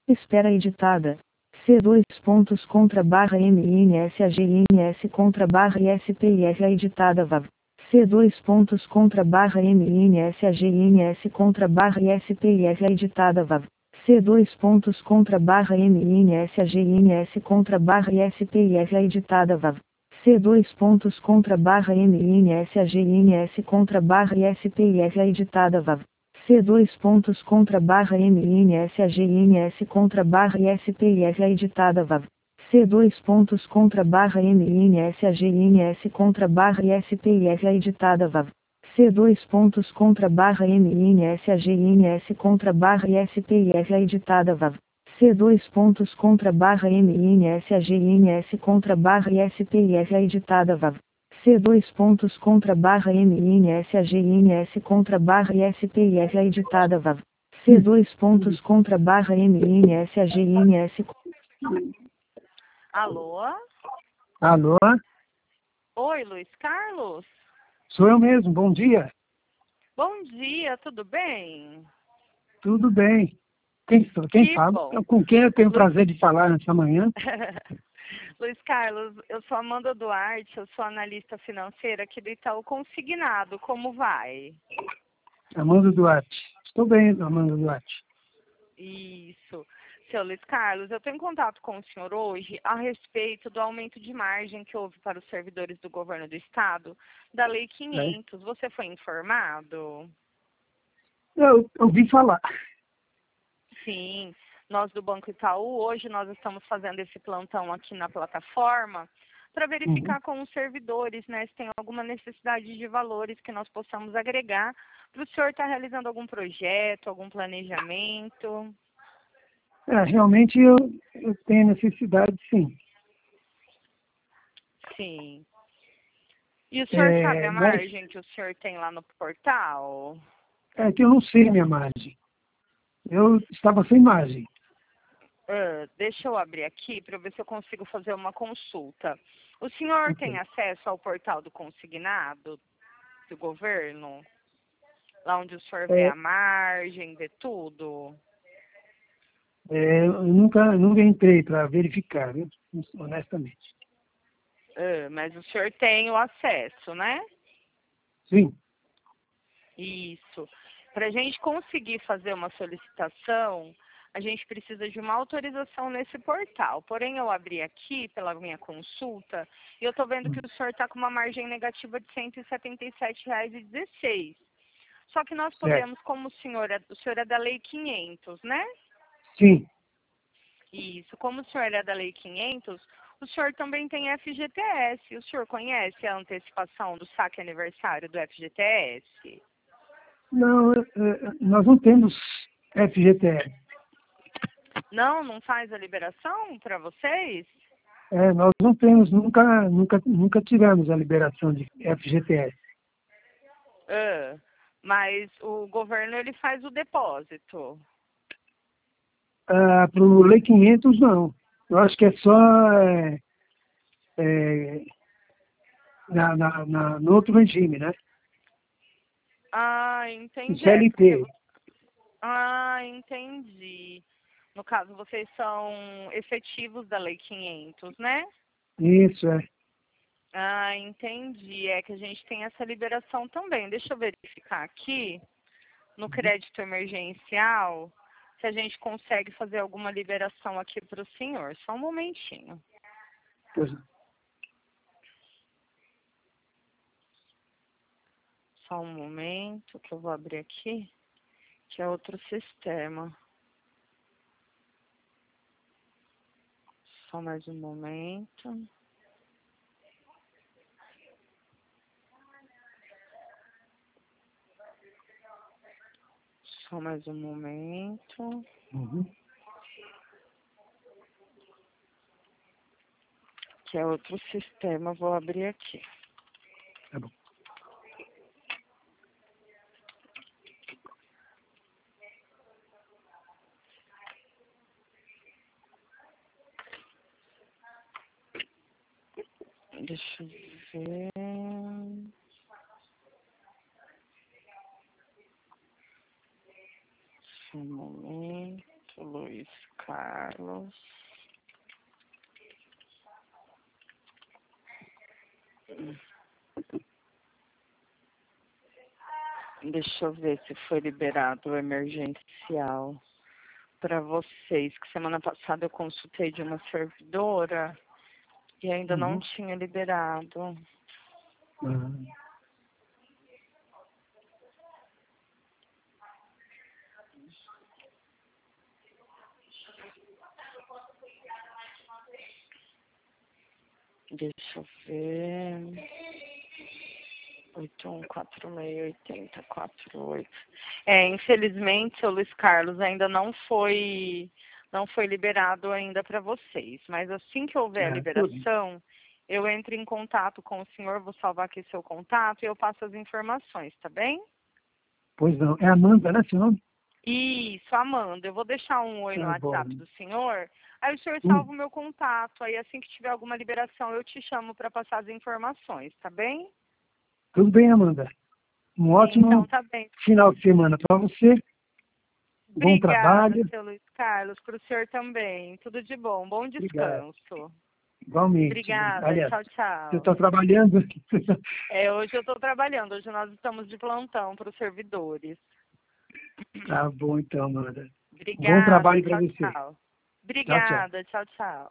Espera editada. C2 pontos contra barra MINSAGINS contra barra ISPIS editada VAV. C2 pontos contra barra MINSAGINS contra barra ISPIS editada VAV. C2 pontos contra barra MINSAGINS contra barra ISPIS editada VAV. C2 pontos contra barra MINSAGINS contra barra ISPIS editada VAV. C2 pontos contra barra MINSAGINS contra barra ISPIS editada VAV. C2 pontos contra barra MINSAGINS contra barra ISPIS editada VAV. C2 pontos contra barra MINSAGINS contra barra ISPIS editada VAV. C2 pontos contra barra MINSAGINS contra barra ISPIS editada VAV. C2 pontos contra barra MINSAGINS contra barra ISPIS editada VAV. C2 pontos contra barra MINSAGINS. Alô? Alô? Oi, Luiz Carlos? Sou eu mesmo, bom dia. Bom dia, tudo bem? Tudo bem. Quem Que fala? bom. Com quem eu tenho o prazer de falar nessa manhã? Luiz Carlos, eu sou Amanda Duarte, eu sou analista financeira aqui do Itaú Consignado. Como vai? Amanda Duarte. Estou bem, Amanda Duarte. Isso. Seu Luiz Carlos, eu estou em contato com o senhor hoje a respeito do aumento de margem que houve para os servidores do governo do estado, da Lei 500. Você foi informado? Eu ouvi falar. Sim. Nós do Banco Itaú, hoje nós estamos fazendo esse plantão aqui na plataforma para verificar com os servidores, né, se tem alguma necessidade de valores que nós possamos agregar para o senhor estar realizando algum projeto, algum planejamento. Realmente eu tenho necessidade, sim. Sim. E o senhor sabe a Mas margem que o senhor tem lá no portal? é que eu não sei minha margem. Eu estava sem margem. Deixa eu abrir aqui para ver se eu consigo fazer uma consulta. O senhor tem acesso ao portal do consignado do governo? Lá onde o senhor vê a margem, vê tudo? Eu nunca entrei para verificar, viu? Honestamente. Mas o senhor tem o acesso, né? Sim. Isso. Para a gente conseguir fazer uma solicitação, a gente precisa de uma autorização nesse portal. Porém, eu abri aqui pela minha consulta e eu estou vendo que o senhor está com uma margem negativa de R$ 177,16. Só que nós podemos, como o senhor é da Lei 500, né? Sim. Isso. Como o senhor é da Lei 500, o senhor também tem FGTS. O senhor conhece a antecipação do saque aniversário do FGTS? Não, nós não temos FGTS. Não faz a liberação para vocês? Nós não temos, nunca tivemos a liberação de FGTS. Mas o governo ele faz o depósito. Para o Lei 500, não. Eu acho que é só no outro regime, né? Entendi. O CLT. Entendi. No caso, vocês são efetivos da Lei 500, né? Isso, Entendi. É que a gente tem essa liberação também. Deixa eu verificar aqui, no crédito emergencial, se a gente consegue fazer alguma liberação aqui para o senhor. Só um momentinho. Pois. Só um momento que eu vou abrir aqui, que é outro sistema. Só mais um momento. Só mais um momento. Que é outro sistema, vou abrir aqui. Tá bom. Deixa eu ver. Só um momento, Luiz. Luiz Carlos. Deixa eu ver se foi liberado o emergencial para vocês, que semana passada eu consultei de uma servidora e ainda não tinha liberado. Deixa eu ver. 81468048. Infelizmente, o Luiz Carlos ainda não foi liberado ainda para vocês, mas assim que houver a liberação, eu entro em contato com o senhor, vou salvar aqui seu contato e eu passo as informações, tá bem? Pois não. É Amanda, né, seu nome? Isso, Amanda. Eu vou deixar um oi no WhatsApp do senhor, aí o senhor salva o meu contato, aí assim que tiver alguma liberação eu te chamo para passar as informações, tá bem? Tudo bem, Amanda. Um ótimo tá bem. final de semana para você. Bom Obrigada, trabalho. seu Luiz Carlos, para o senhor também. Tudo de bom. Bom descanso. Obrigado. Igualmente. Obrigada. Aliás, Tchau, tchau. você está trabalhando? Hoje eu estou trabalhando. Hoje nós estamos de plantão para os servidores. Tá bom, então, Amanda. Obrigada. Bom trabalho para você. Tchau. Obrigada. Tchau, tchau.